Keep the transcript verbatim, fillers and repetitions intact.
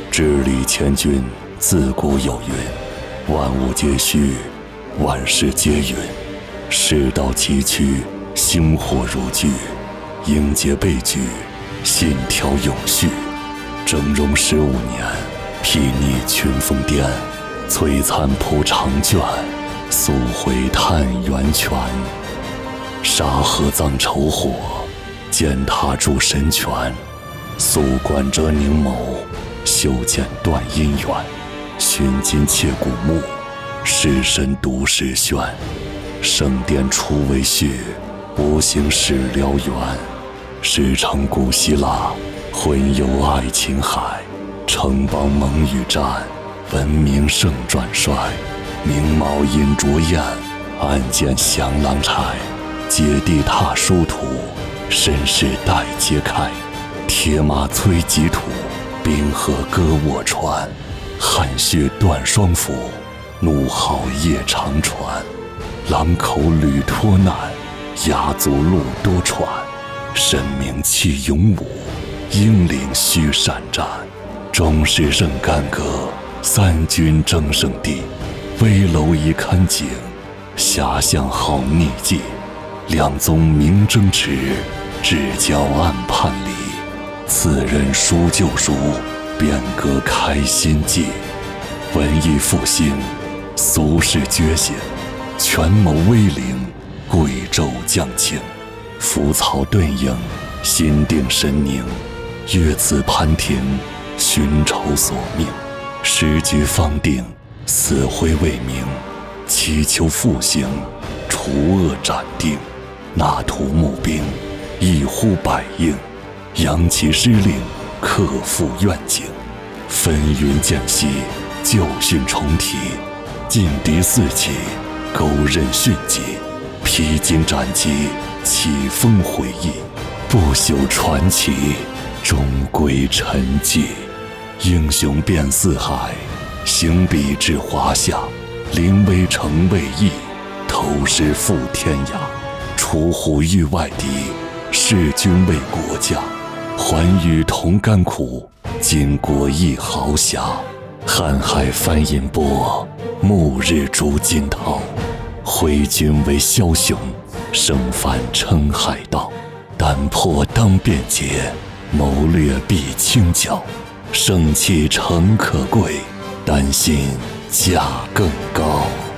治理千军，自古有云：万物皆虚，万事皆云。世道崎岖，星火如炬，迎接被拒，信条永续。峥嵘十五年，睥睨群峰巅，璀璨铺长卷，溯洄探源泉。沙河藏筹火，践踏铸神权。宿观遮凝眸，修建断姻缘。寻今切古墓，世神独实宣。圣殿初为序，无形始燎原。史称古希腊，混有爱琴海。城邦盟与战，文明盛转衰。明卯饮浊宴，暗箭降狼柴。解地踏殊途，身世待揭开。铁马催疾土，冰河割沃川。汗血断双斧，怒号夜长传。狼口屡脱难，牙足路多舛。神明气勇武，英灵须善战。终是任干戈，三军争胜地。危楼一看景，遐想好逆计。两宗明争持，至交暗叛离。此人书旧书，变革开新纪。文艺复兴，俗世觉醒。权谋威灵，贵胄将倾。浮草遁影，心定神宁。约此潘庭，寻仇索命。时局方定，死灰未明。祈求复兴，除恶斩定。那图募兵，一呼百应。扬起师令，克复愿景。纷纭间隙，旧训重提。劲敌四起，勾刃迅疾。披荆斩棘，起风回忆。不朽传奇，终归沉寂。英雄遍四海，行笔至华夏。临危成未易，投师赴天涯。出虎御外敌，弑君为国家。寰宇同甘苦，巾帼一豪侠。瀚海翻银波，暮日逐惊涛。挥军为枭雄，生番称海盗。胆魄当便捷，谋略必轻巧。盛气诚可贵，丹心价更高。